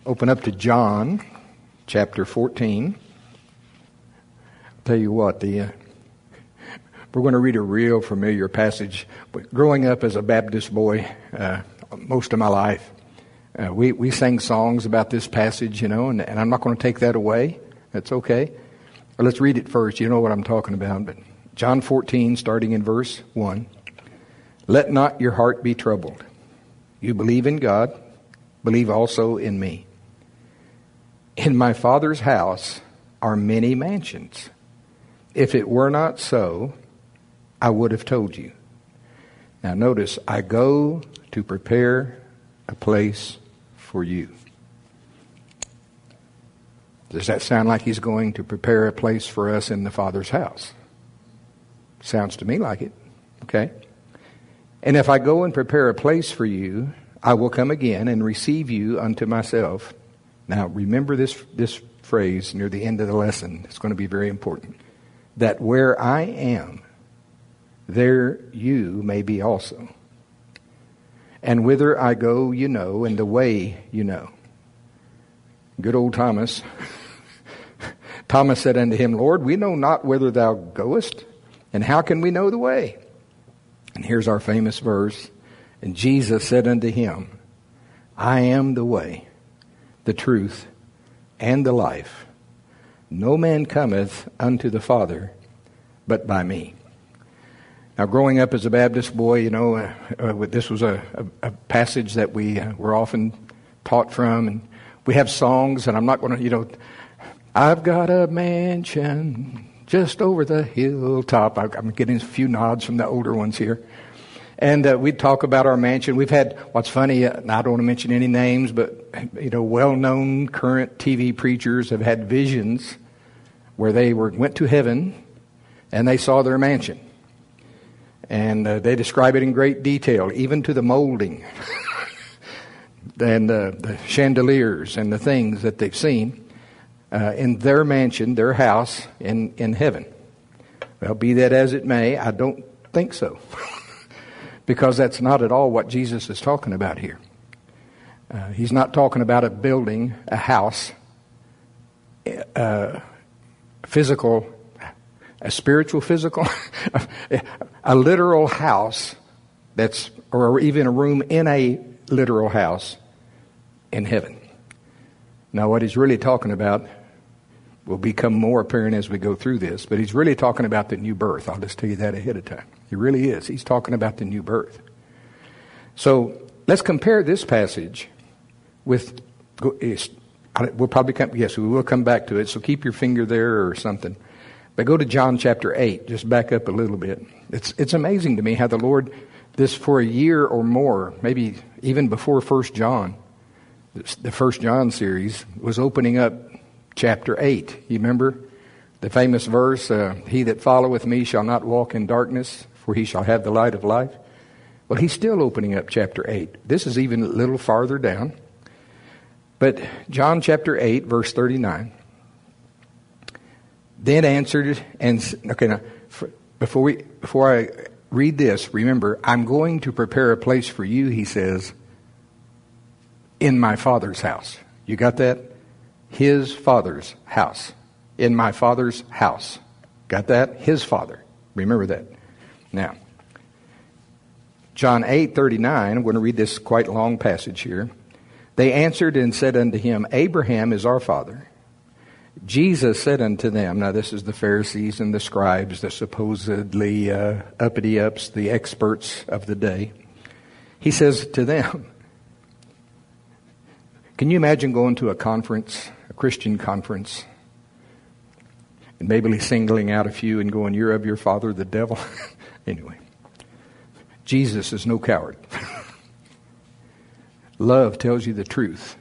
Open up to John chapter 14. I'll tell you what, we're going to read a real familiar passage. But growing up as a Baptist boy, most of my life, we sang songs about this passage, and I'm not going to take that away. That's okay. But let's read it first. You know what I'm talking about. But John 14, starting in verse 1. Let not your heart be troubled. You believe in God, believe also in me. In my Father's house are many mansions. If it were not so, I would have told you. Now notice, I go to prepare a place for you. Does that sound like he's going to prepare a place for us in the Father's house? Sounds to me like it. Okay. And if I go and prepare a place for you, I will come again and receive you unto myself. Now remember this phrase near the end of the lesson. It's going to be very important. That where I am, there you may be also. And whither I go you know, and the way you know. Good old Thomas. Thomas said unto him, Lord, we know not whither thou goest, and how can we know the way? And here's our famous verse. And Jesus said unto him, I am the way, the truth, and the life. No man cometh unto the Father but by me. Now, growing up as a Baptist boy, this was a passage that we were often taught from. And we have songs, and I'm not going to, I've got a mansion just over the hilltop. I'm getting a few nods from the older ones here. And we'd talk about our mansion. We've had, what's funny, I don't want to mention any names, but, well-known current TV preachers have had visions where they went to heaven and they saw their mansion. And they describe it in great detail, even to the molding and the chandeliers and the things that they've seen in their mansion, their house in heaven. Well, be that as it may, I don't think so. Because that's not at all what Jesus is talking about here. He's not talking about a building, a house, physical, a spiritual physical, a literal house or even a room in a literal house in heaven. Now, what he's really talking about will become more apparent as we go through this, but he's really talking about the new birth. I'll just tell you that ahead of time. He really is. He's talking about the new birth. So let's compare this passage with, we will come back to it, so keep your finger there or something. But go to John chapter 8, just back up a little bit. It's amazing to me how the Lord, this for a year or more, maybe even before 1 John, the 1 John series, was opening up chapter 8. You remember the famous verse, he that followeth me shall not walk in darkness, for he shall have the light of life. Well, he's still opening up chapter 8. This is even a little farther down. But John chapter 8, verse 39. Then answered, before I read this, remember, I'm going to prepare a place for you, he says, in my Father's house. You got that? His Father's house. In my Father's house. Got that? His Father. Remember that. Now, John 8:39, I'm going to read this quite long passage here. They answered and said unto him, Abraham is our father. Jesus said unto them, now this is the Pharisees and the scribes, the supposedly uppity-ups, the experts of the day. He says to them, can you imagine going to a conference, a Christian conference, and maybe singling out a few and going, you're of your father, the devil? Anyway, Jesus is no coward. Love tells you the truth.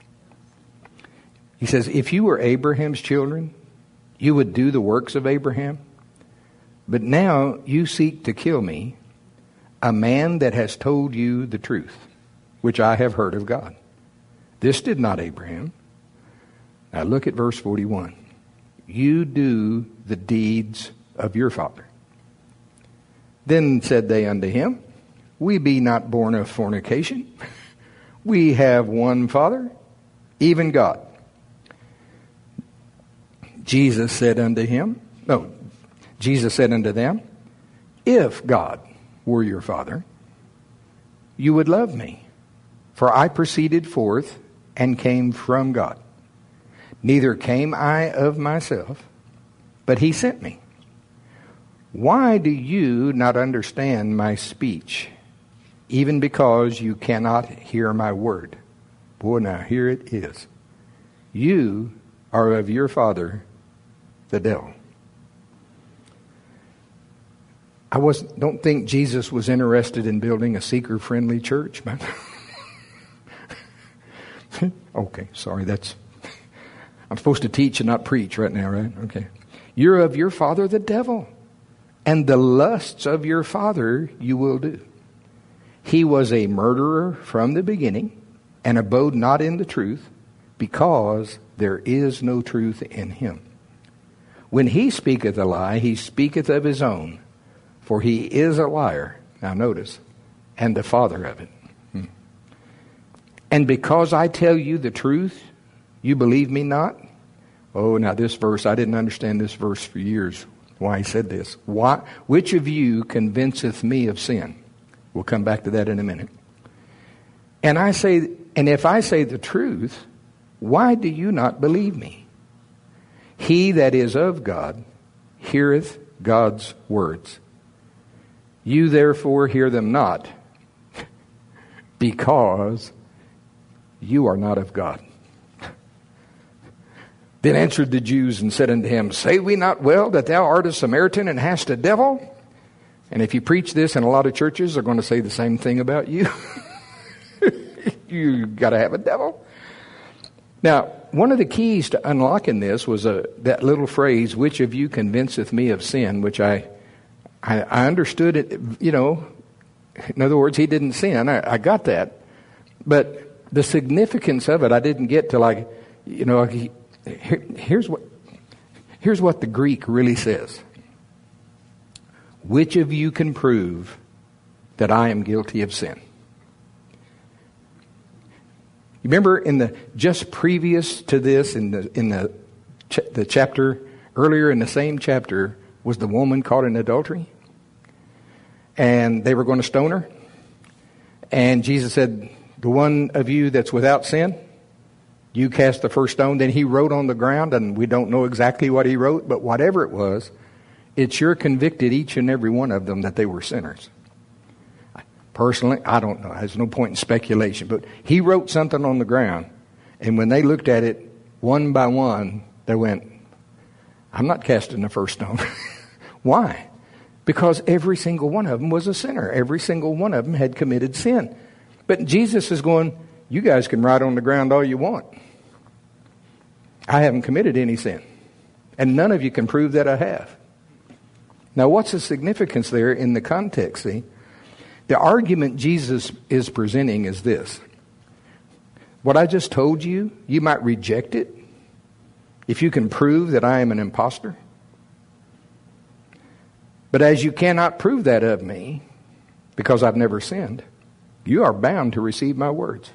He says, if you were Abraham's children, you would do the works of Abraham. But now you seek to kill me, a man that has told you the truth, which I have heard of God. This did not Abraham. Now look at verse 41. You do the deeds of your father. Then said they unto him, we be not born of fornication. We have one Father, even God. Jesus said unto them, if God were your Father, you would love me, for I proceeded forth and came from God. Neither came I of myself, but he sent me. Why do you not understand my speech, even because you cannot hear my word? Boy, now here it is. You are of your father, the devil. Don't think Jesus was interested in building a seeker-friendly church. Okay, sorry, I'm supposed to teach and not preach right now, right? Okay. You're of your father, the devil, and the lusts of your father you will do. He was a murderer from the beginning, and abode not in the truth, because there is no truth in him. When he speaketh a lie, he speaketh of his own, for he is a liar, now notice, and the father of it. And because I tell you the truth, you believe me not? Oh, now this verse, I didn't understand this verse for years, why he said this. Which of you convinceth me of sin? We'll come back to that in a minute. And if I say the truth, why do you not believe me? He that is of God heareth God's words. You therefore hear them not, because you are not of God. Then answered the Jews and said unto him, Say we not well that thou art a Samaritan and hast a devil? And if you preach this in a lot of churches, they're going to say the same thing about you. You got to have a devil. Now, one of the keys to unlocking this was that little phrase, which of you convinceth me of sin, which I understood it, in other words, he didn't sin. I got that. But the significance of it, I didn't get to here's what the Greek really says. Which of you can prove that I am guilty of sin? You remember just previous to this, in the chapter earlier in the same chapter, was the woman caught in adultery, and they were going to stone her, and Jesus said, "The one of you that's without sin, you cast the first stone." Then he wrote on the ground, and we don't know exactly what he wrote, but whatever it was, it sure convicted each and every one of them that they were sinners. Personally, I don't know. There's no point in speculation. But he wrote something on the ground, and when they looked at it one by one, they went, I'm not casting the first stone. Why? Because every single one of them was a sinner. Every single one of them had committed sin. But Jesus is going, you guys can write on the ground all you want. I haven't committed any sin. And none of you can prove that I have. Now, what's the significance there in the context, see? The argument Jesus is presenting is this. What I just told you, you might reject it if you can prove that I am an imposter. But as you cannot prove that of me, because I've never sinned, you are bound to receive my words.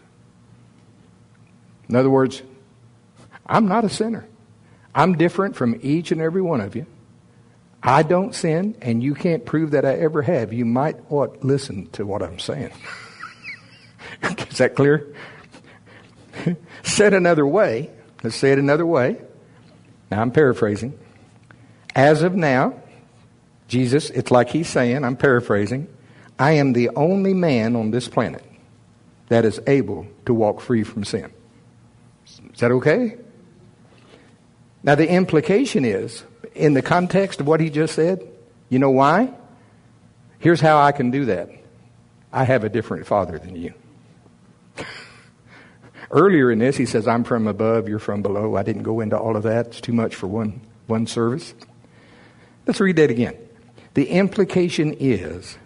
In other words, I'm not a sinner. I'm different from each and every one of you. I don't sin, and you can't prove that I ever have. You might listen to what I'm saying. Is that clear? Said another way, let's say it another way. Now I'm paraphrasing. As of now, Jesus, it's like he's saying, I'm paraphrasing, I am the only man on this planet that is able to walk free from sin. Is that okay? Now the implication is, in the context of what he just said, you know why? Here's how I can do that. I have a different father than you. Earlier in this, he says, I'm from above, you're from below. I didn't go into all of that. It's too much for one service. Let's read that again. The implication is,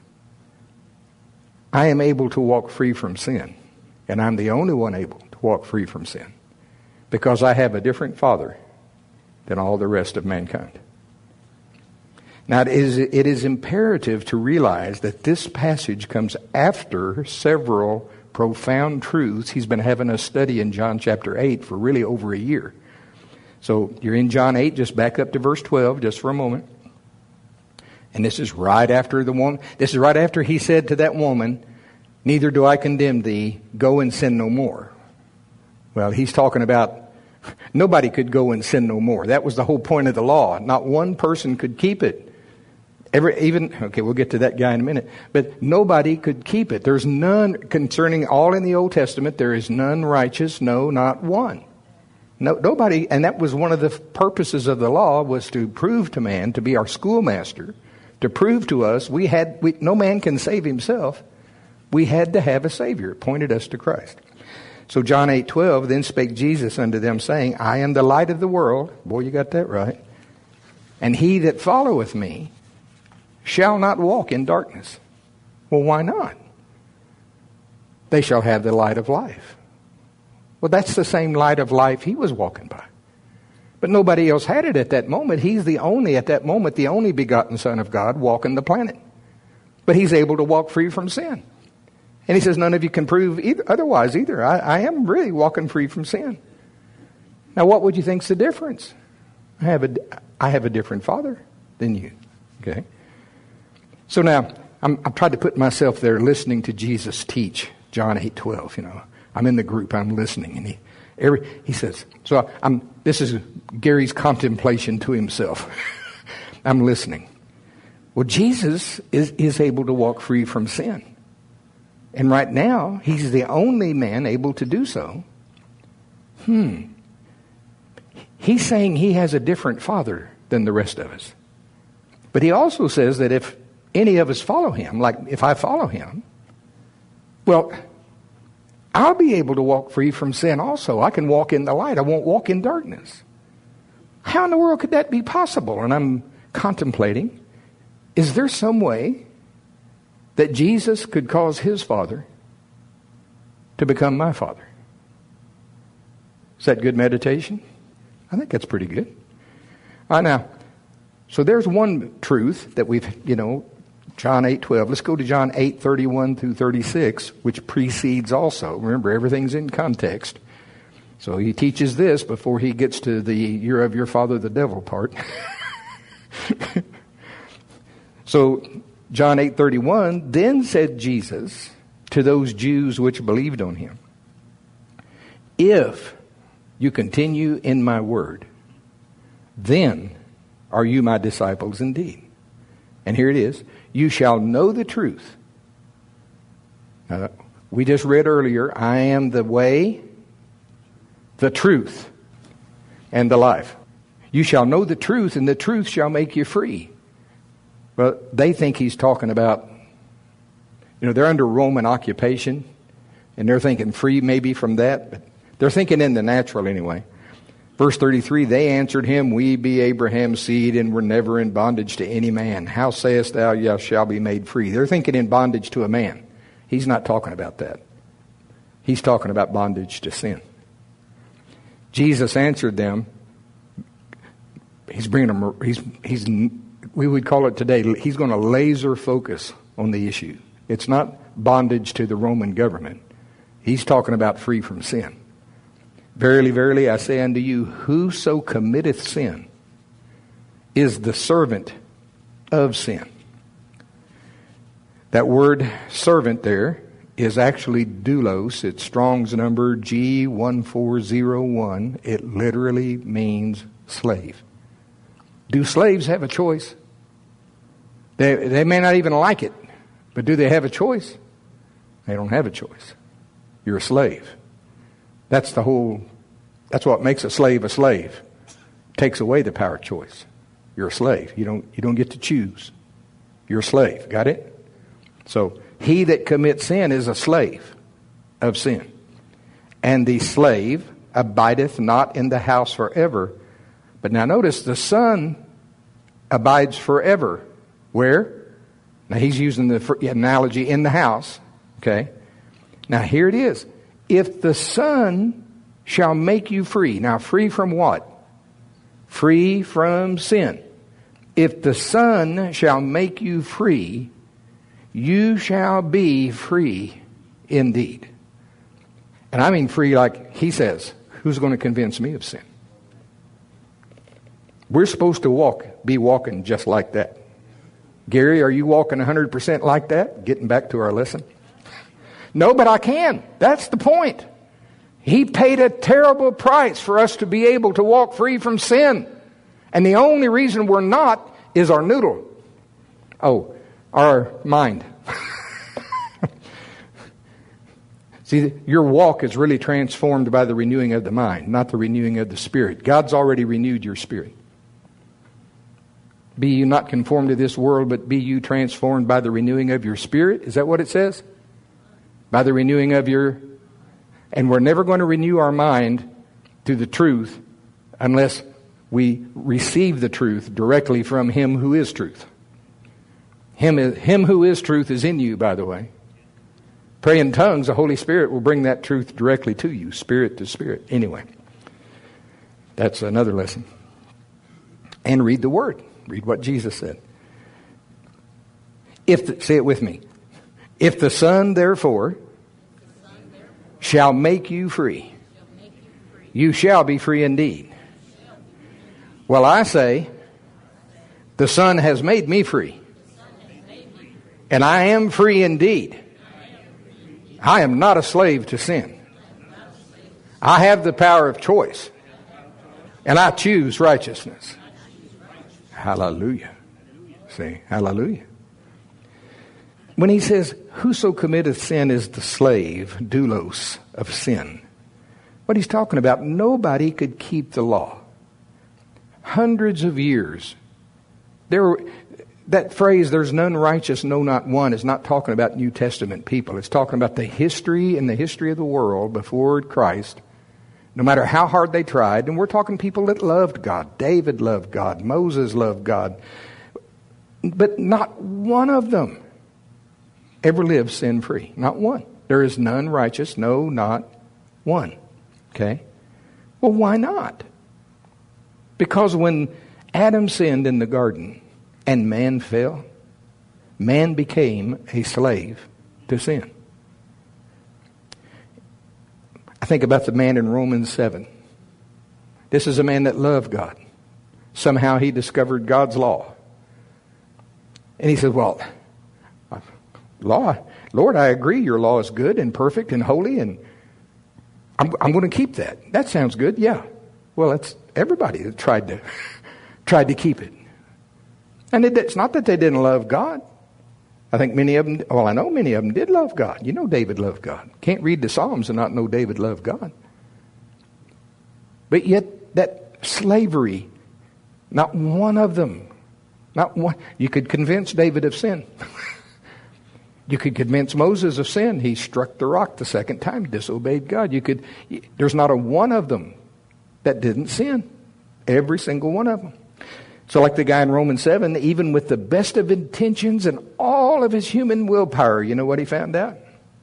I am able to walk free from sin. And I'm the only one able to walk free from sin. Because I have a different father than all the rest of mankind. Now, it is imperative to realize that this passage comes after several profound truths. He's been having us study in John chapter 8 for really over a year. So you're in John 8, just back up to verse 12 just for a moment. And this is right after the woman. This is right after he said to that woman, "Neither do I condemn thee, go and sin no more." Well, he's talking about nobody could go and sin no more. That was the whole point of the law. Not one person could keep it. Okay, we'll get to that guy in a minute. But nobody could keep it. There's none concerning all in the Old Testament. There is none righteous, no, not one. No, nobody, and that was one of the purposes of the law, was to prove to man, to be our schoolmaster, to prove to us no man can save himself. We had to have a Savior. It pointed us to Christ. So John 8:12, then spake Jesus unto them, saying, I am the light of the world. Boy, you got that right. And he that followeth me shall not walk in darkness. Well, why not? They shall have the light of life. Well, that's the same light of life he was walking by. But nobody else had it at that moment. He's the only begotten Son of God walking the planet. But he's able to walk free from sin. And he says, none of you can prove otherwise either. I am really walking free from sin. Now, what would you think's the difference? I have a different Father than you. Okay? So now, I'm trying to put myself there listening to Jesus teach John 8:12. You know, I'm in the group, I'm listening, and he says, so this is Gary's contemplation to himself. I'm listening. Well, Jesus is able to walk free from sin. And right now, he's the only man able to do so. He's saying he has a different Father than the rest of us. But he also says that if any of us follow him, like if I follow him, well, I'll be able to walk free from sin also. I can walk in the light. I won't walk in darkness. How in the world could that be possible? And I'm contemplating, is there some way that Jesus could cause his Father to become my Father? Is that good meditation? I think that's pretty good. Now, so there's one truth that we've, John 8:12. Let's go to John 8:31 through 36, which precedes also. Remember, everything's in context. So he teaches this before he gets to the "you're of your father the devil" part. So John 8:31, then said Jesus to those Jews which believed on him, if you continue in my word, then are you my disciples indeed. And here it is. You shall know the truth. Now, we just read earlier, I am the way, the truth, and the life. You shall know the truth, and the truth shall make you free. Well, they think he's talking about, they're under Roman occupation, and they're thinking free maybe from that, but they're thinking in the natural anyway. Verse 33, they answered him, we be Abraham's seed and were never in bondage to any man. How sayest thou, thou shalt be made free? They're thinking in bondage to a man. He's not talking about that. He's talking about bondage to sin. Jesus answered them. He's bringing them, we would call it today, he's going to laser focus on the issue. It's not bondage to the Roman government. He's talking about free from sin. Verily, verily, I say unto you, whoso committeth sin is the servant of sin. That word servant there is actually doulos. It's Strong's number G1401. It literally means slave. Do slaves have a choice? They may not even like it, but do they have a choice? They don't have a choice. You're a slave. That's what makes a slave a slave. Takes away the power of choice. You're a slave. You don't get to choose. You're a slave. Got it? So he that commits sin is a slave of sin. And the slave abideth not in the house forever. But now notice the son abides forever. Where? Now he's using the analogy in the house. Okay. Now here it is. If the Son shall make you free. Now free from what? Free from sin. If the Son shall make you free, you shall be free indeed. And I mean free like he says, who's going to convince me of sin? We're supposed to be walking just like that. Gary, are you walking 100% like that? Getting back to our lesson. No, but I can. That's the point. He paid a terrible price for us to be able to walk free from sin. And the only reason we're not is our noodle. Oh, our mind. See, your walk is really transformed by the renewing of the mind, not the renewing of the spirit. God's already renewed your spirit. Be you not conformed to this world, but be you transformed by the renewing of your spirit. Is that what it says? By the renewing of your... And we're never going to renew our mind to the truth unless we receive the truth directly from Him who is truth. Him who is truth is in you, by the way. Pray in tongues, the Holy Spirit will bring that truth directly to you, spirit to spirit. Anyway, that's another lesson. And read the Word. Read what Jesus said. Say it with me. If the Son, therefore, shall make you free, you shall be free indeed. Well, I say, the Son has made me free. And I am free indeed. I am not a slave to sin. I have the power of choice. And I choose righteousness. Hallelujah. Say, hallelujah. When he says, whoso committeth sin is the slave, doulos, of sin. What he's talking about, nobody could keep the law. Hundreds of years. That phrase, there's none righteous, no, not one, is not talking about New Testament people. It's talking about the history of the world before Christ. No matter how hard they tried, and we're talking people that loved God. David loved God. Moses loved God. But not one of them ever lived sin-free. Not one. There is none righteous, no, not one. Okay? Well, why not? Because when Adam sinned in the garden and man fell, man became a slave to sin. I think about the man in Romans 7. This is a man that loved God. Somehow he discovered God's law. And he said, well, Lord, I agree your law is good and perfect and holy, and I'm going to keep that. That sounds good, yeah. Well, it's everybody that tried to keep it. And it's not that they didn't love God. I think many of them, I know many of them did love God. You know David loved God. Can't read the Psalms and not know David loved God. But yet that slavery, not one of them, not one. You could convince David of sin. You could convince Moses of sin. He struck the rock the second time, disobeyed God. There's not a one of them that didn't sin. Every single one of them. So like the guy in Romans 7, even with the best of intentions and all of his human willpower, you know what he found out?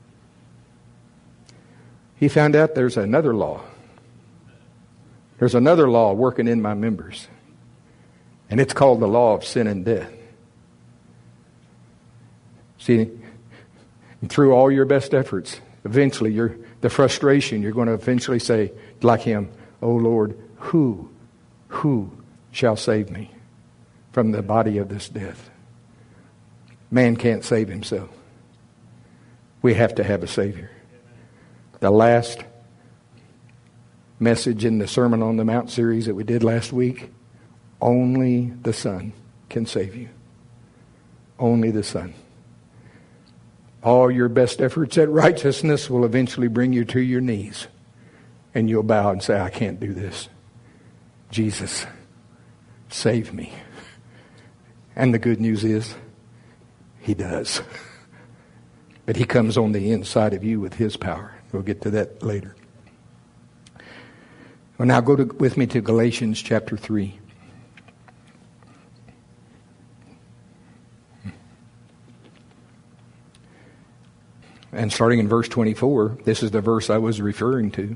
He found out there's another law. There's another law working in my members. And it's called the law of sin and death. See, through all your best efforts, eventually the frustration, you're going to eventually say, like him, oh Lord, who shall save me from the body of this death? Man can't save himself. We have to have a Savior. The last message in the Sermon on the Mount series that we did last week, only the Son can save you. Only the Son. All your best efforts at righteousness will eventually bring you to your knees. And you'll bow and say, I can't do this. Jesus, save me. And the good news is, He does. But He comes on the inside of you with His power. We'll get to that later. Well, now go with me to Galatians chapter 3. And starting in verse 24, this is the verse I was referring to.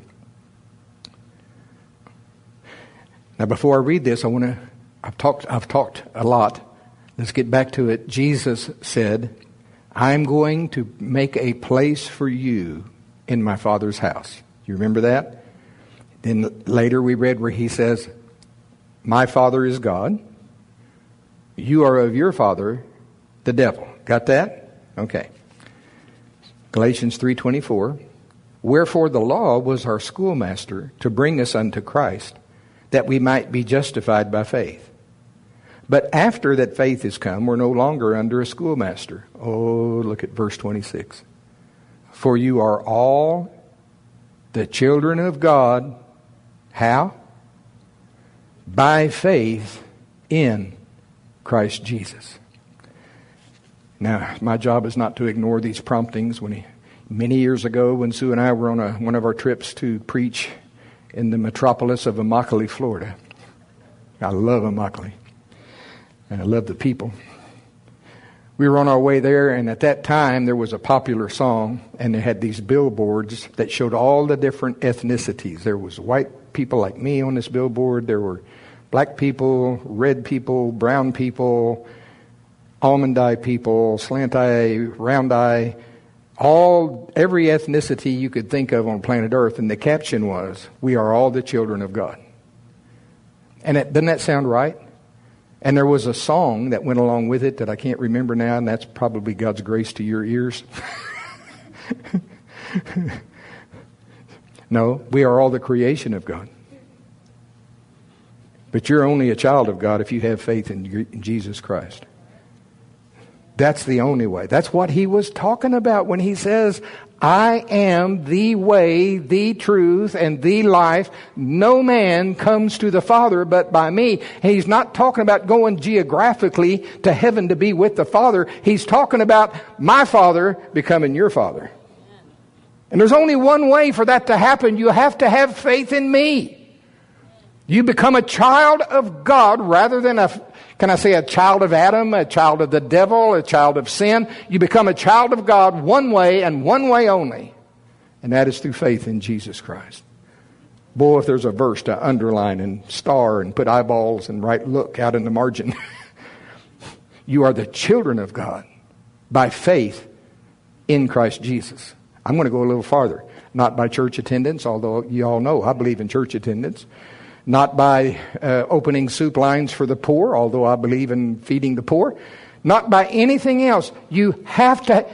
Now, before I read this, I've talked a lot. Let's get back to it. Jesus said, I'm going to make a place for you in my Father's house. You remember that? Then later we read where he says, my Father is God. You are of your father, the devil. Got that? Okay. Galatians 3:24. Wherefore the law was our schoolmaster to bring us unto Christ, that we might be justified by faith. But after that faith is come, we're no longer under a schoolmaster. Oh, look at verse 26. For you are all the children of God. How? By faith in Christ Jesus. Now, my job is not to ignore these promptings. Many years ago, when Sue and I were on one of our trips to preach in the metropolis of Immokalee, Florida. I love Immokalee. And I love the people. We were on our way there, and at that time there was a popular song, and they had these billboards that showed all the different ethnicities. There was white people like me on this billboard. There were black people, red people, brown people, almond eye people, slant eye, round eye, every ethnicity you could think of on planet Earth. And the caption was, we are all the children of God. And doesn't that sound right? And there was a song that went along with it that I can't remember now, and that's probably God's grace to your ears. No, we are all the creation of God. But you're only a child of God if you have faith in Jesus Christ. That's the only way. That's what he was talking about when he says, I am the way, the truth, and the life. No man comes to the Father but by me. He's not talking about going geographically to heaven to be with the Father. He's talking about my Father becoming your Father. And there's only one way for that to happen. You have to have faith in me. You become a child of God rather than a child of Adam, a child of the devil, a child of sin. You become a child of God one way and one way only. And that is through faith in Jesus Christ. Boy, if there's a verse to underline and star and put eyeballs and write look out in the margin. You are the children of God by faith in Christ Jesus. I'm going to go a little farther. Not by church attendance, although you all know I believe in church attendance. Not by opening soup lines for the poor, although I believe in feeding the poor. Not by anything else. You have to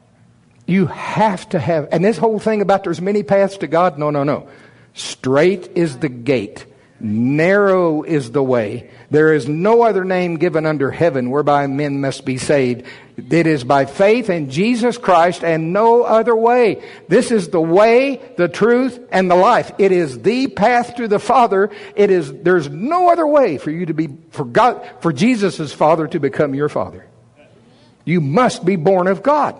have, and this whole thing about there's many paths to God, no. Straight is the gate. Narrow is the way. There is no other name given under heaven whereby men must be saved. It is by faith in Jesus Christ and no other way. This is the way, the truth, and the life. It is the path to the Father. There's no other way for you to be, for Jesus' Father to become your Father. You must be born of God.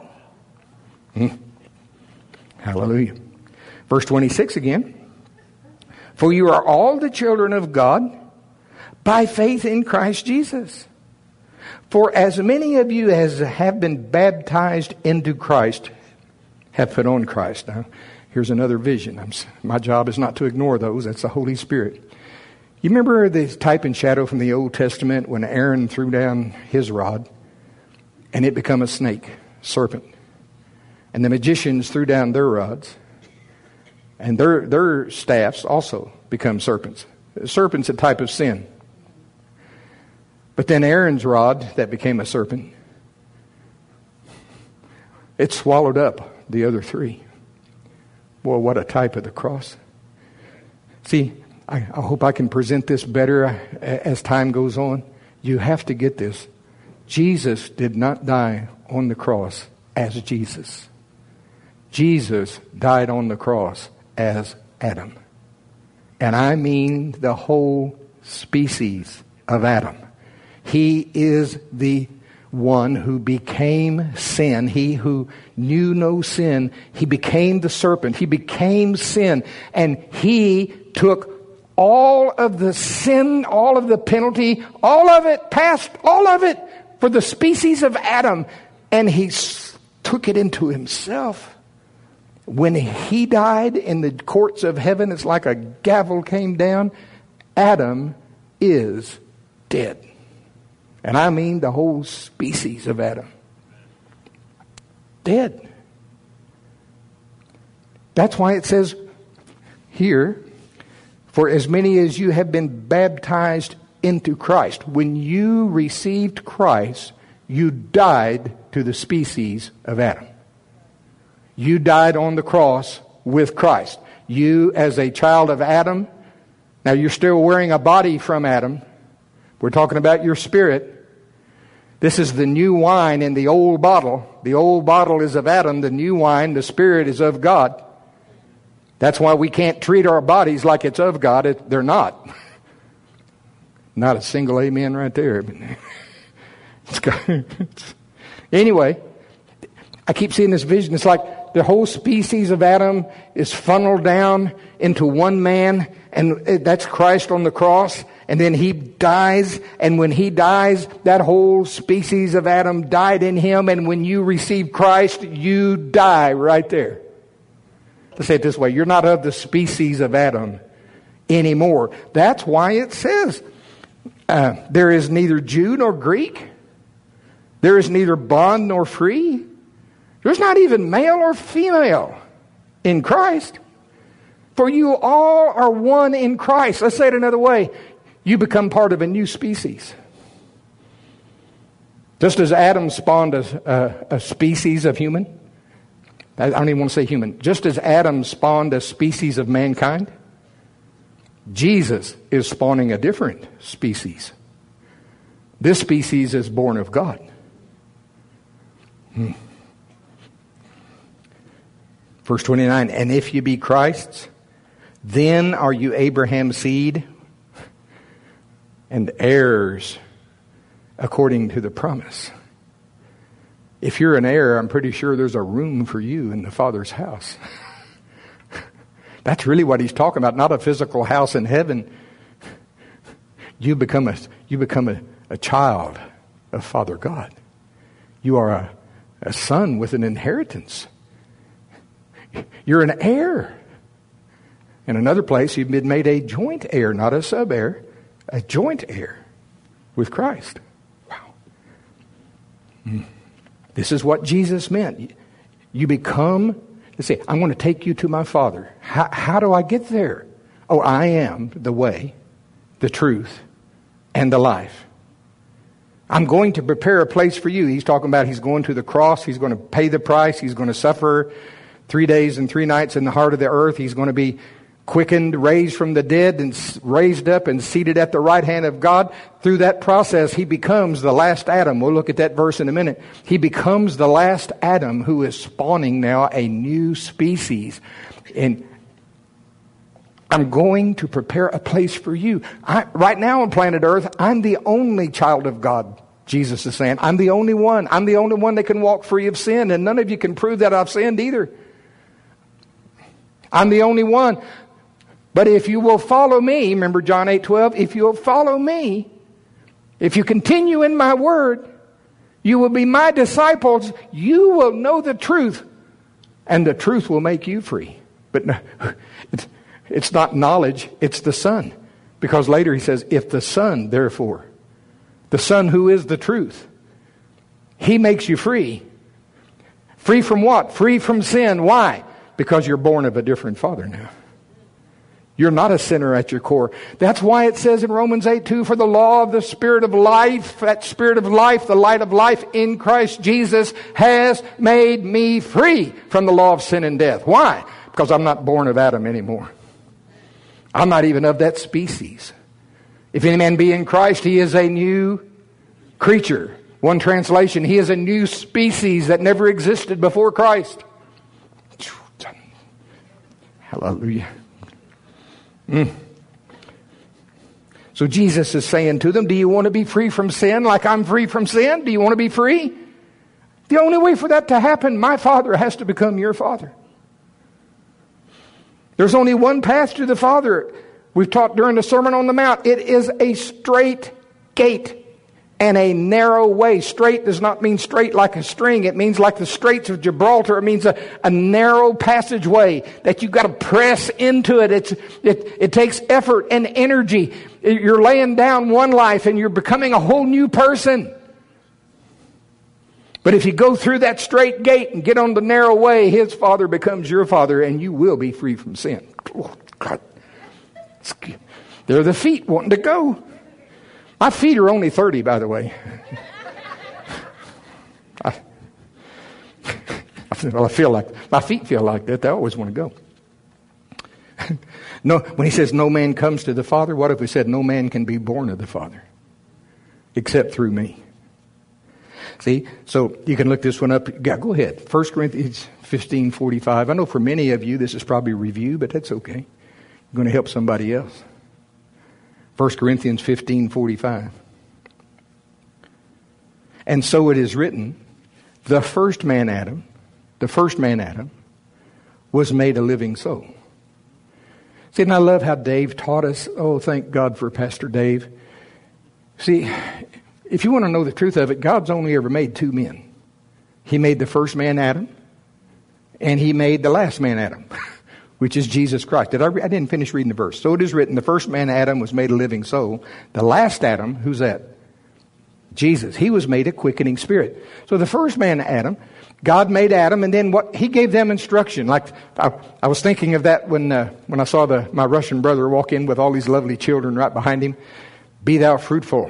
Hallelujah. Verse 26 again. For you are all the children of God by faith in Christ Jesus. For as many of you as have been baptized into Christ have put on Christ. Now, here's another vision. My job is not to ignore those. That's the Holy Spirit. You remember the type and shadow from the Old Testament when Aaron threw down his rod and it became a snake, serpent. And the magicians threw down their rods. And their staffs also become serpents. Serpent's a type of sin. But then Aaron's rod, that became a serpent, it swallowed up the other three. Boy, what a type of the cross. See, I hope I can present this better as time goes on. You have to get this. Jesus did not die on the cross as Jesus. Jesus died on the cross as Adam. And I mean the whole species of Adam. He is the one who became sin. He who knew no sin. He became the serpent. He became sin. And he took all of the sin, all of the penalty, all of it, past all of it for the species of Adam. And he took it into himself. When he died in the courts of heaven, it's like a gavel came down. Adam is dead. And I mean the whole species of Adam. Dead. That's why it says here, for as many as you have been baptized into Christ. When you received Christ, you died to the species of Adam. You died on the cross with Christ. You, as a child of Adam, now you're still wearing a body from Adam. We're talking about your spirit. This is the new wine in the old bottle. The old bottle is of Adam. The new wine, the spirit, is of God. That's why we can't treat our bodies like it's of God. They're not. Not a single amen right there. Anyway, I keep seeing this vision. It's like the whole species of Adam is funneled down into one man, and that's Christ on the cross. And then he dies, and when he dies, that whole species of Adam died in him, and when you receive Christ, you die right there. Let's say it this way, you're not of the species of Adam anymore. That's why it says, there is neither Jew nor Greek. There is neither bond nor free. There's not even male or female in Christ. For you all are one in Christ. Let's say it another way. You become part of a new species. Just as Adam spawned a species of human. I don't even want to say human. Just as Adam spawned a species of mankind, Jesus is spawning a different species. This species is born of God. Verse 29, and if you be Christ's, then are you Abraham's seed and heirs according to the promise. If you're an heir, I'm pretty sure there's a room for you in the Father's house. That's really what he's talking about, not a physical house in heaven. You become a child of Father God. You are a son with an inheritance. You're an heir. In another place, you've been made a joint heir, not a sub-heir, a joint heir with Christ. Wow. This is what Jesus meant. You become, let's say, I'm going to take you to my Father. How do I get there? Oh, I am the way, the truth, and the life. I'm going to prepare a place for you. He's talking about he's going to the cross. He's going to pay the price. He's going to suffer 3 days and 3 nights in the heart of the earth. He's going to be quickened, raised from the dead, and raised up and seated at the right hand of God. Through that process, he becomes the last Adam. We'll look at that verse in a minute. He becomes the last Adam who is spawning now a new species. And I'm going to prepare a place for you. Right now on planet Earth, I'm the only child of God, Jesus is saying. I'm the only one. I'm the only one that can walk free of sin, and none of you can prove that I've sinned either. I'm the only one. But if you will follow me, remember John 8:12, if you will follow me, if you continue in my word, you will be my disciples. You will know the truth, and the truth will make you free. But no, it's not knowledge, it's the Son. Because later he says, if the Son, therefore, the Son who is the truth, he makes you free. Free from what? Free from sin. Why? Because you're born of a different Father now. You're not a sinner at your core. That's why it says in Romans 8:2, for the law of the Spirit of life, that Spirit of life, the light of life in Christ Jesus has made me free from the law of sin and death. Why? Because I'm not born of Adam anymore. I'm not even of that species. If any man be in Christ, he is a new creature. One translation, he is a new species that never existed before Christ. Hallelujah. So Jesus is saying to them, do you want to be free from sin like I'm free from sin? Do you want to be free? The only way for that to happen, my Father has to become your Father. There's only one path to the Father. We've taught during the Sermon on the Mount. It is a straight gate and a narrow way. Straight does not mean straight like a string. It means like the Straits of Gibraltar. It means a narrow passageway that you've got to press into it. It takes effort and energy. You're laying down one life and you're becoming a whole new person. But if you go through that straight gate and get on the narrow way, his Father becomes your Father, and you will be free from sin. Oh, God. They're the feet wanting to go. My feet are only 30, by the way. I feel like, my feet feel like that. They always want to go. No, when he says no man comes to the Father, what if we said no man can be born of the Father except through me? See, so you can look this one up. Yeah, go ahead. 1 Corinthians 15:45. I know for many of you this is probably review, but that's okay. You're going to help somebody else. 1 Corinthians 15:45. And so it is written, the first man Adam, was made a living soul. See, and I love how Dave taught us. Oh, thank God for Pastor Dave. See, if you want to know the truth of it, God's only ever made two men. He made the first man, Adam, and he made the last man, Adam, which is Jesus Christ. I didn't finish reading the verse. So it is written, the first man, Adam, was made a living soul. The last Adam, who's that? Jesus. He was made a quickening spirit. So the first man, Adam, God made Adam, and then what? He gave them instruction. Like I was thinking of that when I saw my Russian brother walk in with all these lovely children right behind him. Be thou fruitful.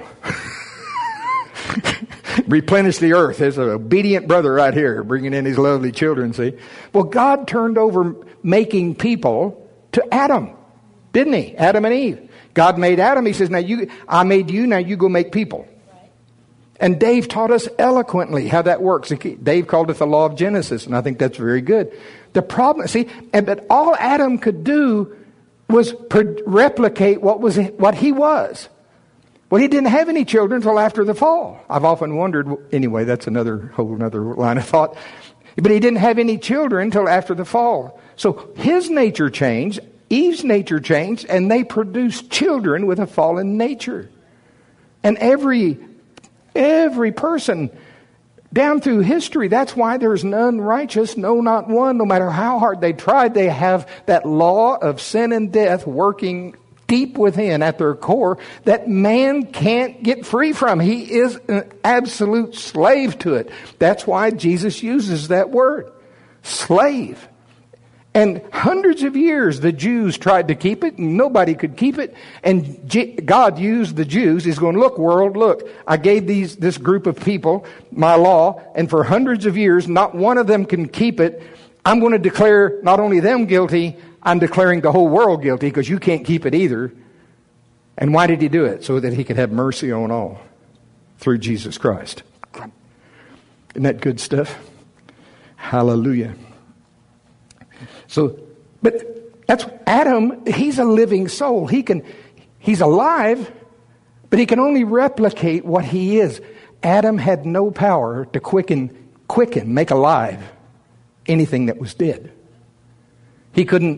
Replenish the earth. There's an obedient brother right here bringing in his lovely children, see. Well, God turned over making people to Adam, didn't he? Adam and Eve. God made Adam. He says, I made you, now you go make people. And Dave taught us eloquently how that works. Dave called it the law of Genesis, and I think that's very good. The problem, but all Adam could do was replicate what he was. Well, he didn't have any children until after the fall. I've often wondered, anyway, that's whole another line of thought. But he didn't have any children until after the fall. So his nature changed, Eve's nature changed, and they produced children with a fallen nature. And every person down through history, that's why there's none righteous, no, not one. No matter how hard they tried, they have that law of sin and death working deep within at their core that man can't get free from. He is an absolute slave to it. That's why Jesus uses that word, slave. And hundreds of years the Jews tried to keep it, and nobody could keep it. And God used the Jews. He's going, look, world, look. I gave this group of people my law, and for hundreds of years, not one of them can keep it. I'm going to declare not only them guilty, I'm declaring the whole world guilty because you can't keep it either. And why did he do it? So that he could have mercy on all through Jesus Christ. Isn't that good stuff? Hallelujah. So, but that's Adam, he's a living soul. He's alive, but he can only replicate what he is. Adam had no power to quicken, make alive anything that was dead. He couldn't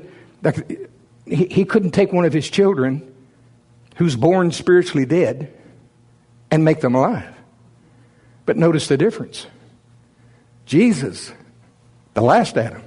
take one of his children who's born spiritually dead and make them alive. But notice the difference. Jesus, the last Adam,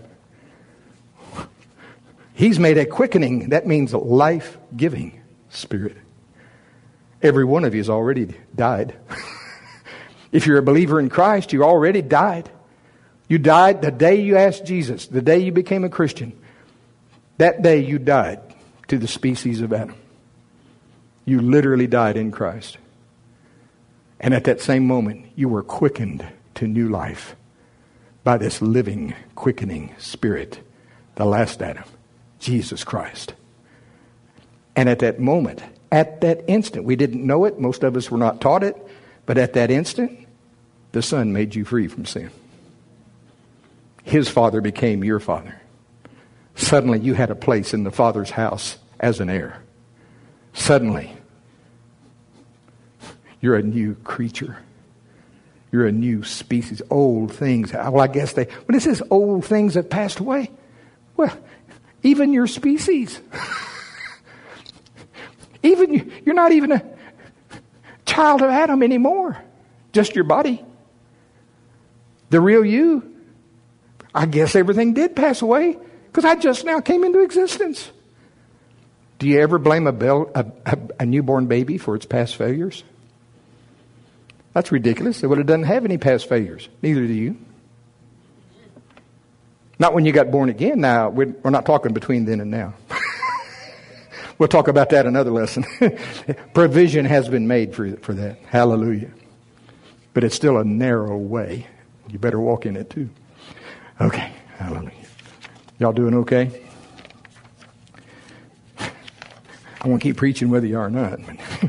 he's made a quickening. That means a life-giving spirit. Every one of you has already died. If you're a believer in Christ, you already died. You died the day you asked Jesus, the day you became a Christian. That day you died to the species of Adam. You literally died in Christ. And at that same moment, you were quickened to new life by this living, quickening spirit, the last Adam, Jesus Christ. And at that moment, at that instant, we didn't know it, most of us were not taught it, but at that instant, the Son made you free from sin. His Father became your Father. Suddenly you had a place in the Father's house as an heir. Suddenly, you're a new creature. You're a new species. Old things. Well, I guess when it says old things have passed away, well, even your species. You're not even a child of Adam anymore. Just your body. The real you. I guess everything did pass away because I just now came into existence. Do you ever blame a newborn baby for its past failures? That's ridiculous. Well, it doesn't have any past failures. Neither do you. Not when you got born again. Now, we're not talking between then and now. We'll talk about that another lesson. Provision has been made for that. Hallelujah. But it's still a narrow way. You better walk in it too. Okay. Hallelujah. Y'all doing okay? I won't keep preaching whether you are or not.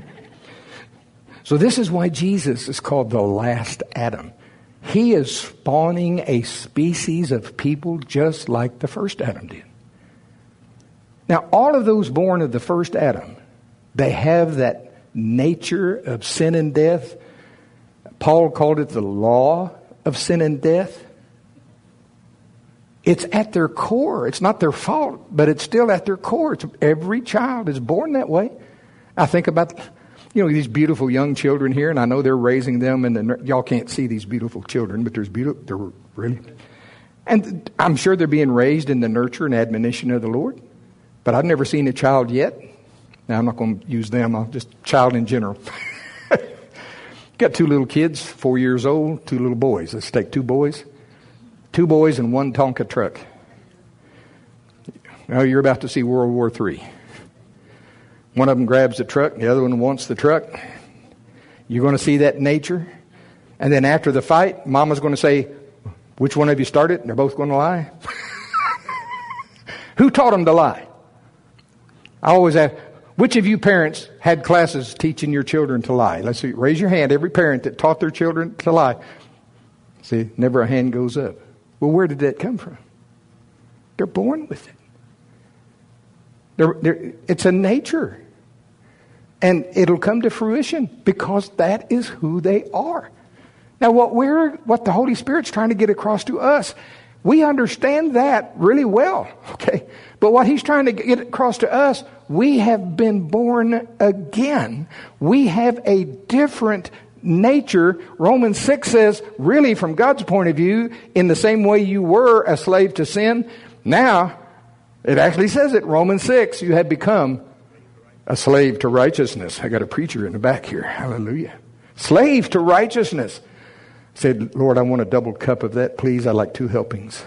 So this is why Jesus is called the last Adam. He is spawning a species of people just like the first Adam did. Now, all of those born of the first Adam, they have that nature of sin and death. Paul called it the law of sin and death. It's at their core. It's not their fault, but it's still at their core. Every child is born that way. I think about, these beautiful young children here, and I know they're raising them, and y'all can't see these beautiful children, but they're really, and I'm sure they're being raised in the nurture and admonition of the Lord. But I've never seen a child yet. Now I'm not going to use them. I'll just child in general. Got 2 little kids, 4 years old, 2 little boys. Let's take 2 boys. 2 boys and 1 Tonka truck. Now you're about to see World War III. One of them grabs the truck, the other one wants the truck. You're going to see that nature. And then after the fight, Mama's going to say, which one of you started? And they're both going to lie. Who taught them to lie? I always ask, which of you parents had classes teaching your children to lie? Let's see, raise your hand, every parent that taught their children to lie. See, never a hand goes up. Well, where did that come from? They're born with it. It's a nature. And it'll come to fruition because that is who they are. Now, what the Holy Spirit's trying to get across to us, we understand that really well, okay? But what He's trying to get across to us, we have been born again. We have a different nature. Romans 6 says, really from God's point of view, in the same way you were a slave to sin, now, it actually says it, Romans 6, you have become a slave to righteousness. I got a preacher in the back here. Hallelujah. Slave to righteousness. Said, Lord, I want a double cup of that, please. I'd like 2 helpings.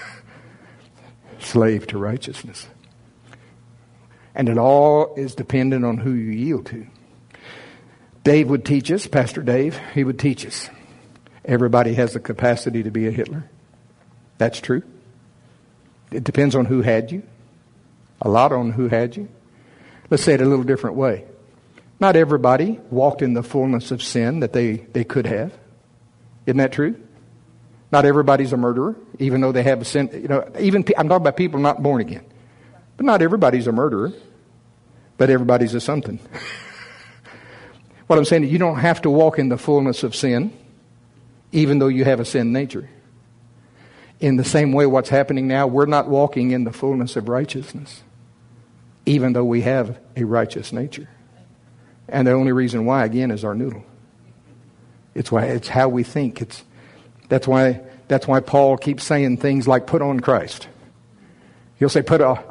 Slave to righteousness. And it all is dependent on who you yield to. Dave would teach us, Pastor Dave, he would teach us. Everybody has the capacity to be a Hitler. That's true. It depends on who had you. A lot on who had you. Let's say it a little different way. Not everybody walked in the fullness of sin that they could have. Isn't that true? Not everybody's a murderer, even though they have a sin. I'm talking about people not born again. But not everybody's a murderer. But everybody's a something. What I'm saying is you don't have to walk in the fullness of sin, even though you have a sin nature. In the same way what's happening now, we're not walking in the fullness of righteousness, even though we have a righteous nature. And the only reason why, again, is our noodle. It's how we think. That's why Paul keeps saying things like put on Christ. He'll say put off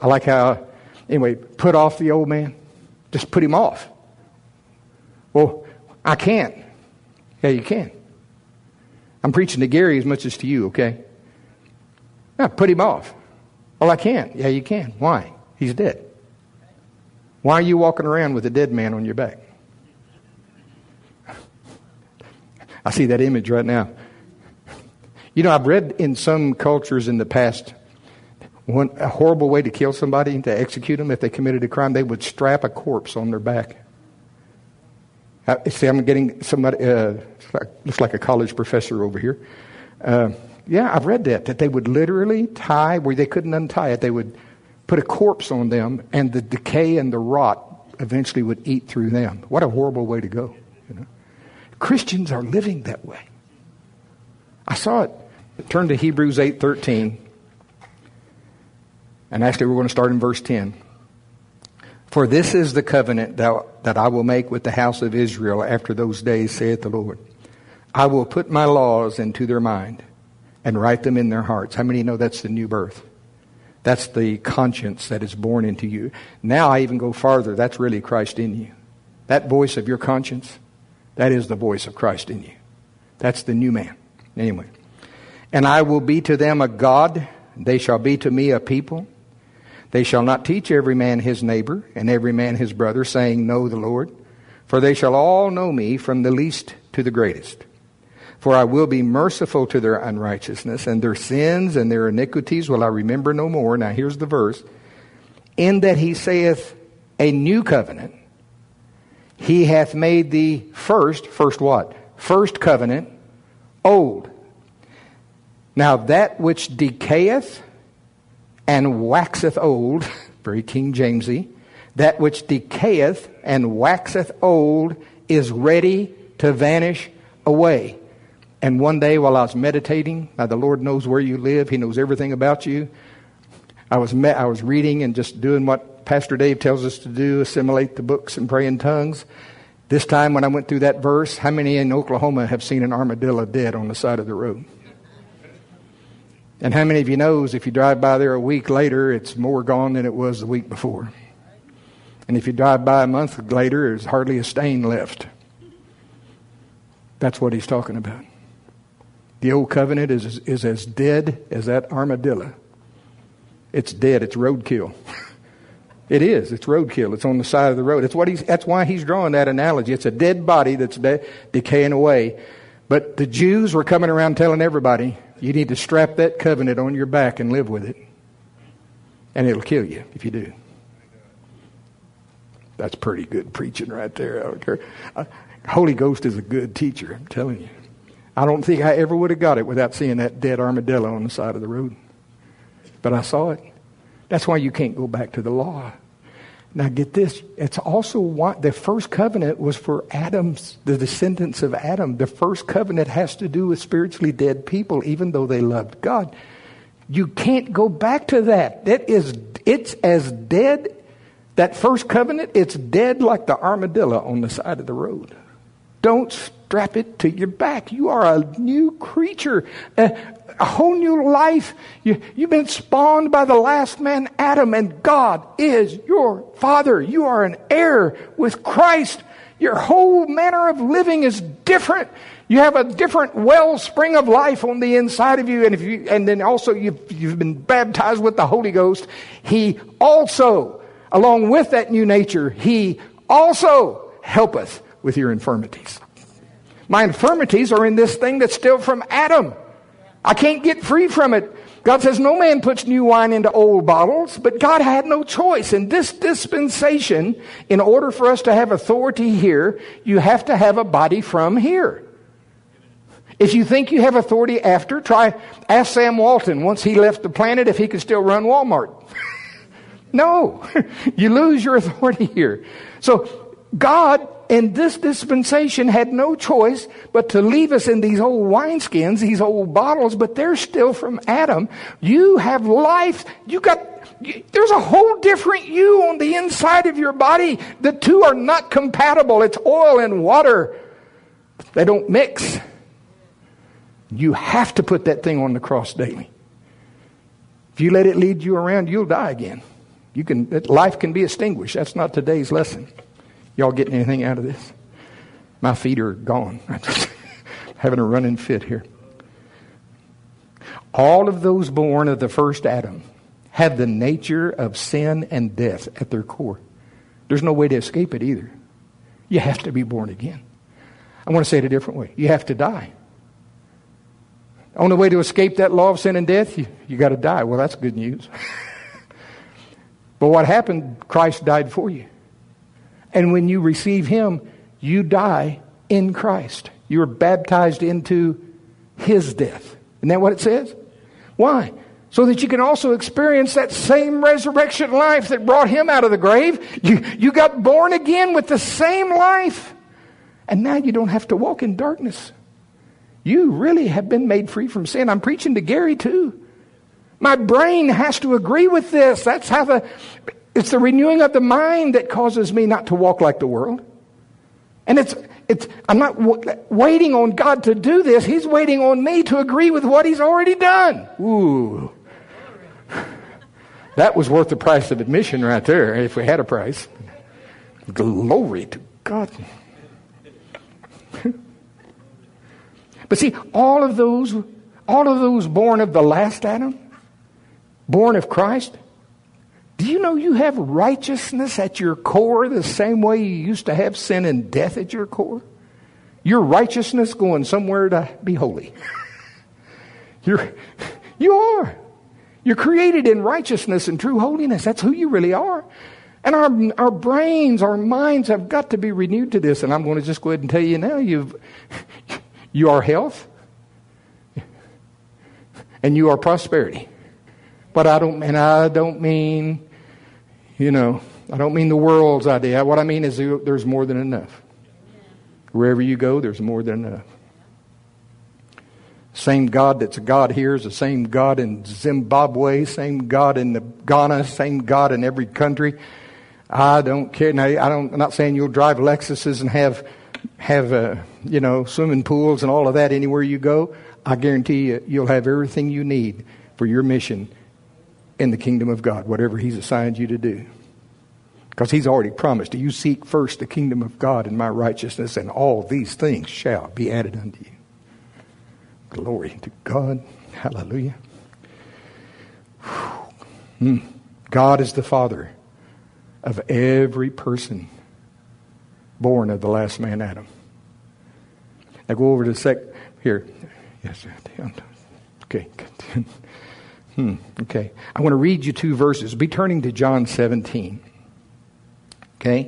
the old man. Just put him off. Well, I can't. Yeah, you can. I'm preaching to Gary as much as to you, okay? Yeah, put him off. Well, I can't. Yeah, you can. Why? He's dead. Why are you walking around with a dead man on your back? I see that image right now. I've read in some cultures in the past, a horrible way to kill somebody, to execute them if they committed a crime, they would strap a corpse on their back. See, I'm getting somebody, looks like a college professor over here. Yeah, I've read that they would literally tie, where they couldn't untie it, they would put a corpse on them, and the decay and the rot eventually would eat through them. What a horrible way to go. Christians are living that way. I saw it. Turn to Hebrews 8:13. And actually we're going to start in verse 10. For this is the covenant that I will make with the house of Israel after those days, saith the Lord. I will put my laws into their mind and write them in their hearts. How many know that's the new birth? That's the conscience that is born into you. Now I even go farther. That's really Christ in you. That voice of your conscience, that is the voice of Christ in you. That's the new man. Anyway. And I will be to them a God. They shall be to me a people. They shall not teach every man his neighbor and every man his brother, saying, Know the Lord. For they shall all know me, from the least to the greatest. For I will be merciful to their unrighteousness, and their sins and their iniquities will I remember no more. Now here's the verse. In that he saith, a new covenant, he hath made the first what? First covenant old. Now that which decayeth and waxeth old, very King Jamesy, that which decayeth and waxeth old is ready to vanish away. And one day while I was meditating, now the Lord knows where you live, He knows everything about you. I was reading and just doing what Pastor Dave tells us to do, assimilate the books and pray in tongues. This time when I went through that verse, how many in Oklahoma have seen an armadillo dead on the side of the road? And how many of you knows if you drive by there a week later, it's more gone than it was the week before? And if you drive by a month later, there's hardly a stain left. That's what he's talking about. The old covenant is as dead as that armadillo. It's dead. It's roadkill. It is. It's roadkill. It's on the side of the road. That's why he's drawing that analogy. It's a dead body that's decaying away. But the Jews were coming around telling everybody, you need to strap that covenant on your back and live with it. And it'll kill you if you do. That's pretty good preaching right there. I don't care. Holy Ghost is a good teacher, I'm telling you. I don't think I ever would have got it without seeing that dead armadillo on the side of the road. But I saw it. That's why you can't go back to the law. Now get this. It's also why the first covenant was for the descendants of Adam. The first covenant has to do with spiritually dead people, even though they loved God. You can't go back to that. It's as dead. That first covenant, it's dead like the armadillo on the side of the road. Don't strap it to your back. You are a new creature, a whole new life. You've been spawned by the last man, Adam, and God is your Father. You are an heir with Christ. Your whole manner of living is different. You have a different wellspring of life on the inside of you, and then also you've been baptized with the Holy Ghost. He also, along with that new nature, He also helpeth with your infirmities. My infirmities are in this thing that's still from Adam. I can't get free from it. God says no man puts new wine into old bottles, but God had no choice. In this dispensation, in order for us to have authority here, you have to have a body from here. If you think you have authority after, ask Sam Walton once he left the planet if he could still run Walmart. No, you lose your authority here. So God, in this dispensation, had no choice but to leave us in these old wineskins, these old bottles, but they're still from Adam. You have life. There's a whole different you on the inside of your body. The two are not compatible. It's oil and water. They don't mix. You have to put that thing on the cross daily. If you let it lead you around, you'll die again. Life can be extinguished. That's not today's lesson. Y'all getting anything out of this? My feet are gone. I'm just having a running fit here. All of those born of the first Adam have the nature of sin and death at their core. There's no way to escape it either. You have to be born again. I want to say it a different way. You have to die. The only way to escape that law of sin and death, you got to die. Well, that's good news. But what happened? Christ died for you. And when you receive Him, you die in Christ. You are baptized into His death. Isn't that what it says? Why? So that you can also experience that same resurrection life that brought Him out of the grave. You got born again with the same life. And now you don't have to walk in darkness. You really have been made free from sin. I'm preaching to Gary too. My brain has to agree with this. That's how it's the renewing of the mind that causes me not to walk like the world. And I'm not waiting on God to do this. He's waiting on me to agree with what He's already done. Ooh. That was worth the price of admission right there, if we had a price. Glory to God. But see, all of those born of the last Adam, born of Christ, do you know you have righteousness at your core the same way you used to have sin and death at your core? Your righteousness going somewhere to be holy. You are. You're created in righteousness and true holiness. That's who you really are. And our brains, our minds have got to be renewed to this. And I'm going to just go ahead and tell you now, you are health and you are prosperity. But I don't mean, I don't mean the world's idea. What I mean is there's more than enough. Wherever you go, there's more than enough. Same God that's a God here is the same God in Zimbabwe, same God in Ghana, same God in every country. I don't care. Now, I'm not saying you'll drive Lexuses and have swimming pools and all of that anywhere you go. I guarantee you'll have everything you need for your mission in the kingdom of God, whatever He's assigned you to do. Because He's already promised, you seek first the kingdom of God and my righteousness, and all these things shall be added unto you. Glory to God. Hallelujah. God is the Father of every person born of the last man, Adam. Now go over to here. Yes. Okay. Okay. I want to read you 2 verses. Be turning to John 17. Okay?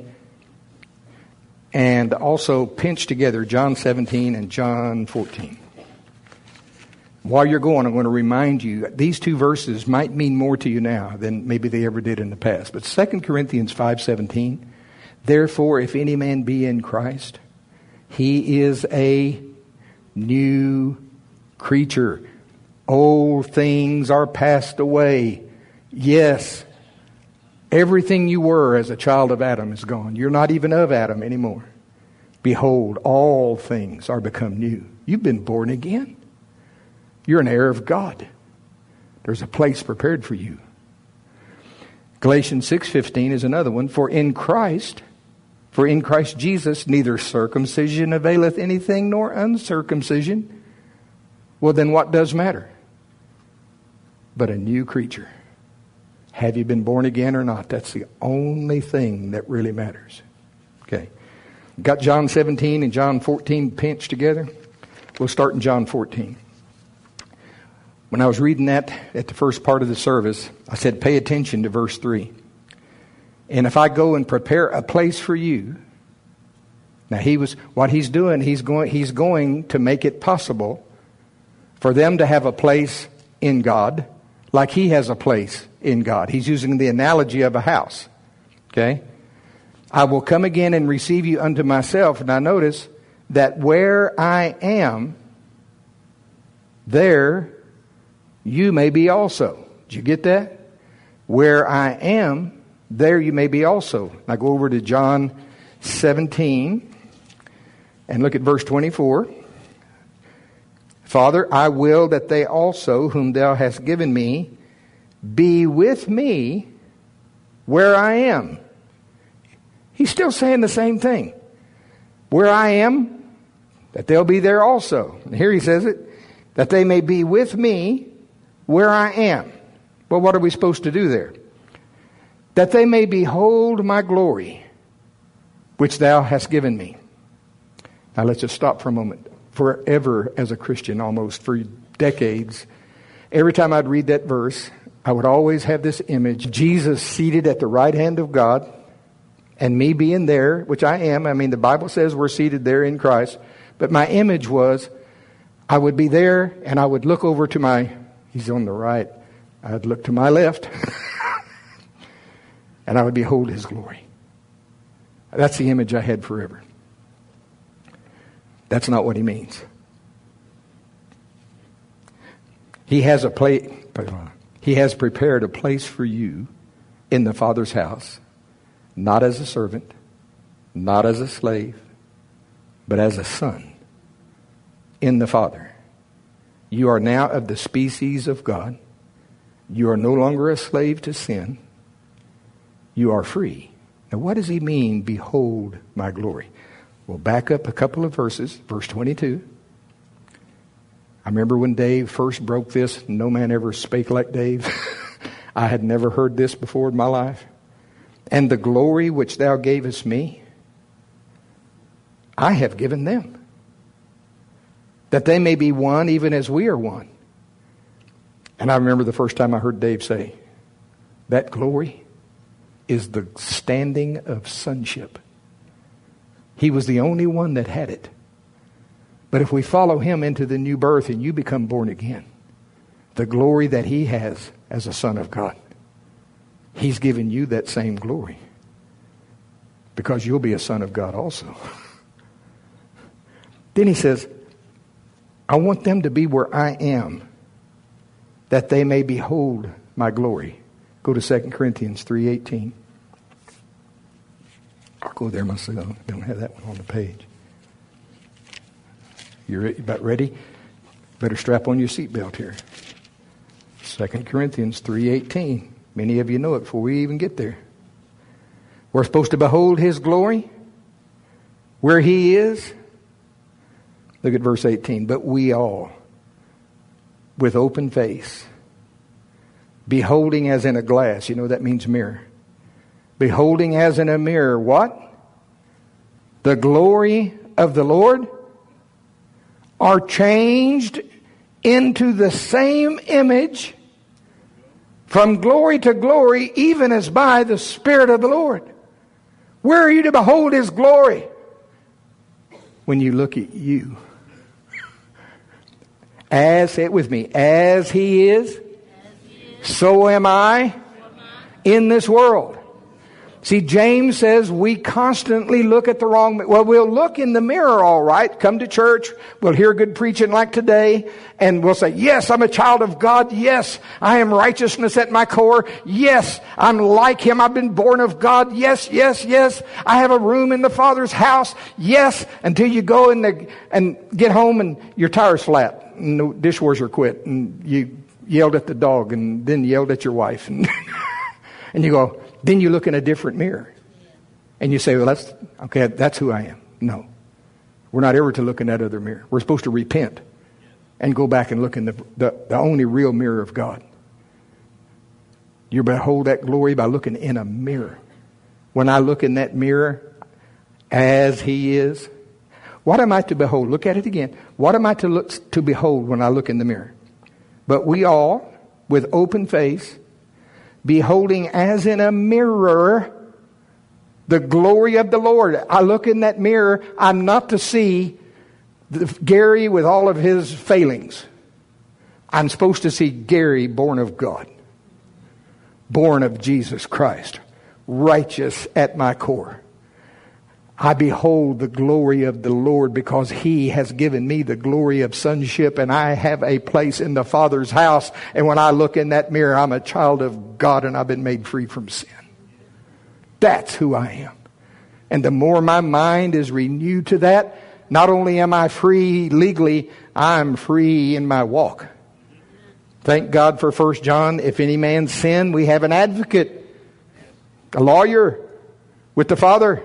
And also pinch together John 17 and John 14. While you're going, I'm going to remind you, these 2 verses might mean more to you now than maybe they ever did in the past. But 2 Corinthians 5:17, therefore, if any man be in Christ, he is a new creature. Old things are passed away. Yes, everything you were as a child of Adam is gone. You're not even of Adam anymore. Behold, all things are become new. You've been born again. You're an heir of God. There's a place prepared for you. Galatians 6:15 is another one. For in Christ Jesus, neither circumcision availeth anything nor uncircumcision. Well, then what does matter? But a new creature. Have you been born again or not? That's the only thing that really matters. Okay. Got John 17 and John 14 pinched together? We'll start in John 14. When I was reading that at the first part of the service, I said, pay attention to verse 3. And if I go and prepare a place for you, now what he's doing, he's going to make it possible for them to have a place in God, like he has a place in God. He's using the analogy of a house. Okay? I will come again and receive you unto myself. Now notice that where I am, there you may be also. Did you get that? Where I am, there you may be also. Now go over to John 17 and look at verse 24. Father, I will that they also, whom thou hast given me, be with me where I am. He's still saying the same thing. Where I am, that they'll be there also. And here he says it, that they may be with me where I am. Well, what are we supposed to do there? That they may behold my glory, which thou hast given me. Now let's just stop for a moment. Forever as a Christian, almost for decades, every time I'd read that verse, I would always have this image, Jesus seated at the right hand of God, and me being there, which I am. I mean, the Bible says we're seated there in Christ. But my image was, I would be there, and I would look over to he's on the right. I'd look to my left, and I would behold his glory. That's the image I had forever. That's not what he means. He has prepared a place for you in the Father's house, not as a servant, not as a slave, but as a son in the Father. You are now of the species of God. You are no longer a slave to sin. You are free. Now what does he mean, behold my glory? We'll back up a couple of verses. Verse 22. I remember when Dave first broke this, no man ever spake like Dave. I had never heard this before in my life. And the glory which thou gavest me, I have given them, that they may be one even as we are one. And I remember the first time I heard Dave say, that glory is the standing of sonship. He was the only one that had it. But if we follow him into the new birth and you become born again, the glory that he has as a son of God, he's given you that same glory. Because you'll be a son of God also. Then he says, I want them to be where I am, that they may behold my glory. Go to 2 Corinthians 3:18. I'll go there myself. I don't have that one on the page. You about ready? Better strap on your seatbelt here. 2 Corinthians 3:18. Many of you know it before we even get there. We're supposed to behold his glory where he is. Look at verse 18. But we all, with open face, beholding as in a glass. You know that means mirror. Beholding as in a mirror, what? The glory of the Lord, are changed into the same image from glory to glory, even as by the Spirit of the Lord. Where are you to behold his glory? When you look at you. As, say it with me, as he is, so am I in this world. See, James says we constantly look at the wrong. Well, we'll look in the mirror, all right. Come to church. We'll hear good preaching like today. And we'll say, yes, I'm a child of God. Yes, I am righteousness at my core. Yes, I'm like him. I've been born of God. Yes, yes, yes. I have a room in the Father's house. Yes, until you go and get home and your tire's flat and the dishwasher quit and you yelled at the dog and then yelled at your wife. And, and you go, then you look in a different mirror. And you say, well, that's who I am. No. We're not ever to look in that other mirror. We're supposed to repent and go back and look in the only real mirror of God. You behold that glory by looking in a mirror. When I look in that mirror as he is, what am I to behold? Look at it again. What am I to behold when I look in the mirror? But we all, with open face, beholding as in a mirror the glory of the Lord. I look in that mirror, I'm not to see Gary with all of his failings. I'm supposed to see Gary born of God, born of Jesus Christ, righteous at my core. I behold the glory of the Lord because he has given me the glory of sonship, and I have a place in the Father's house. And when I look in that mirror, I'm a child of God and I've been made free from sin. That's who I am. And the more my mind is renewed to that, not only am I free legally, I'm free in my walk. Thank God for 1 John. If any man sin, we have an advocate, a lawyer with the Father.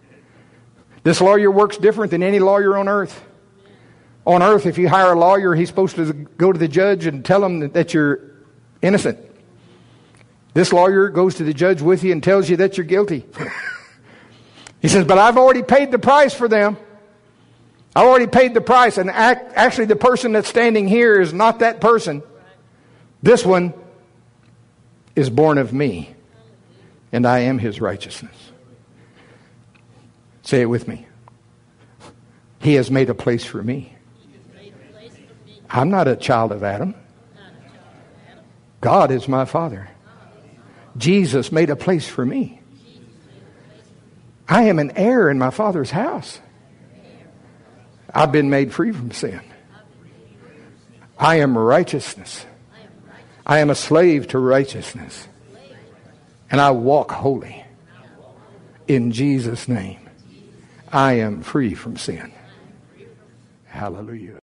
This lawyer works different than any lawyer on earth. On earth, if you hire a lawyer, he's supposed to go to the judge and tell him that you're innocent. This lawyer goes to the judge with you and tells you that you're guilty. He says, but I've already paid the price for them. I've already paid the price. And actually the person that's standing here is not that person. This one is born of me. And I am his righteousness. Say it with me. He has made a place for me. I'm not a child of Adam. God is my Father. Jesus made a place for me. I am an heir in my Father's house. I've been made free from sin. I am righteousness. I am a slave to righteousness. And I walk holy. In Jesus' name. I am free from sin. Hallelujah.